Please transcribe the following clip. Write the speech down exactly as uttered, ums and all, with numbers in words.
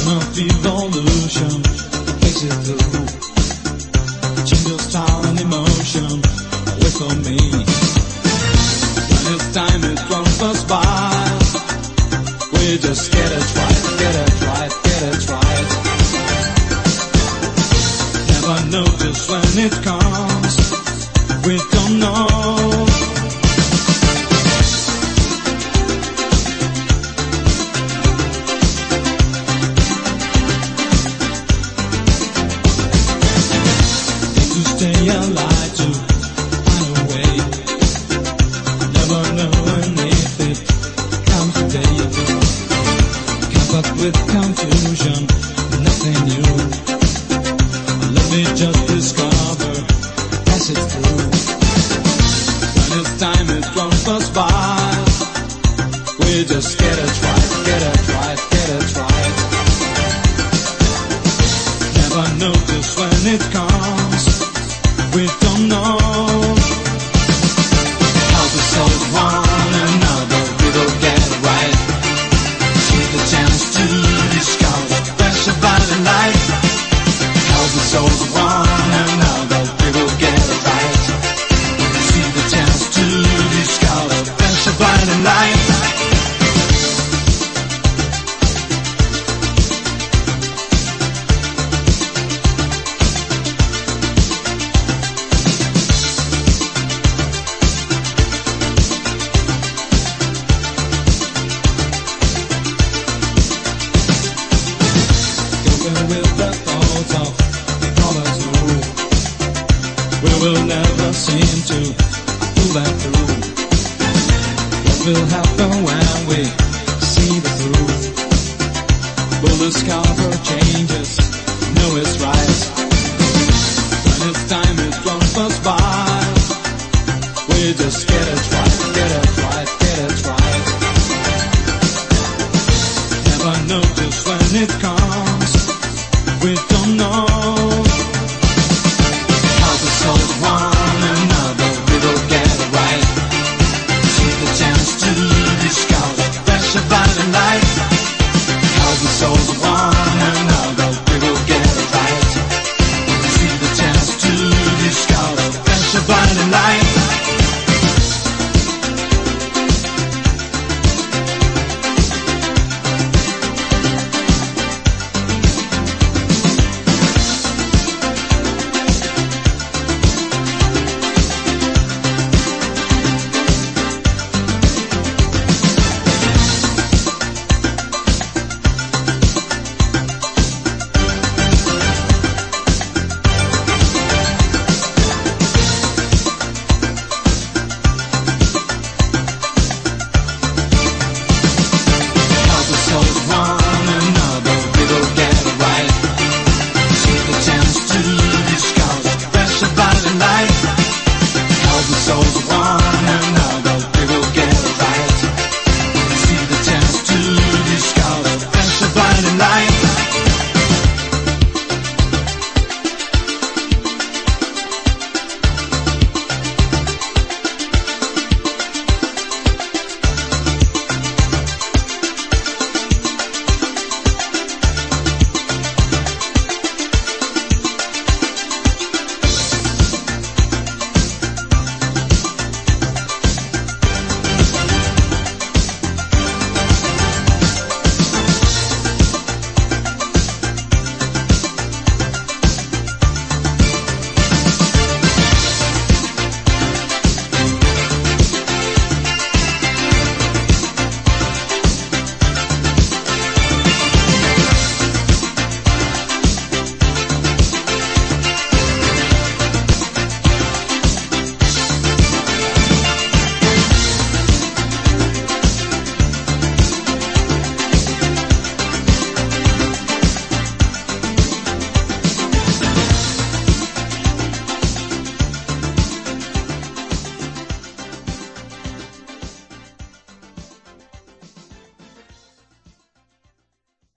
of evolution, face it through. Changes style and emotion, wait for me. When it's time it runs us by, we just get it right, get it right, get it right. Never know just when it comes, we don't know. Stay alive to find a way. Never know when if it comes today. Come up with confusion, nothing new. Let me just discover, pass it through. When it's time it runs us by, we just get it right, get it right, get it right. Never know just when it comes, we don't know how to solve one another. We will get it right. Take the chance to discover special about the life. How to solve one another. We will get it right. See the chance to discover special about the life. Will never seem to pull that through. What will happen when we see the truth? We'll discover changes, know it's right. When it's time it runs us by, we just get it right, get it right, get it right. Never know just when it comes, we don't know. Solve one another, we will get it right. Take the chance to discover fresh about the life. How we solve one